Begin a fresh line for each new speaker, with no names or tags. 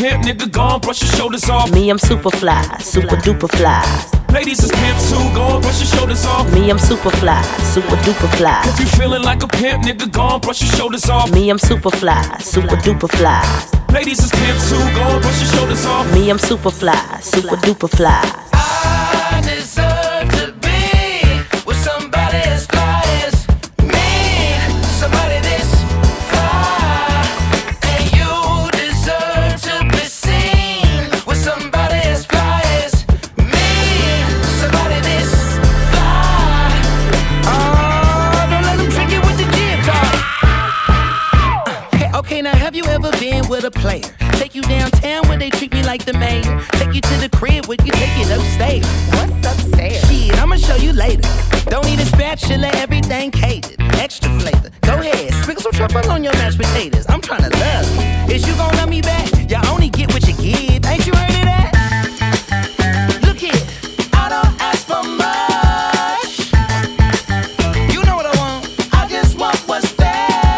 pimp, nigga, gon' brush your shoulders off.
Me, I'm super fly, super duper fly.
Ladies is pimps too, gon' brush your shoulders off.
Me, I'm super fly, super duper fly.
If you feeling like a pimp, nigga, gon' brush your shoulders off.
Me, I'm super fly, super duper fly.
Ladies is pimps too, gon' brush your shoulders off.
Me, I'm super fly, super duper fly.
I deserve to be with somebody as fly as me, somebody this fly. And you deserve to be seen with somebody as fly as me, somebody this fly. Oh, don't let them trick you with the jib talk. Okay, now have you ever been with a player? Take you downtown where they treat me like the mayor. Take you to the crib where you take it upstairs.
What's upstairs?
Shit, I'ma show you later. Don't need a spatula, everything catered. Extra flavor. Go ahead, sprinkle some truffle on your mashed potatoes. I'm tryna love you. Is you gon' love me back?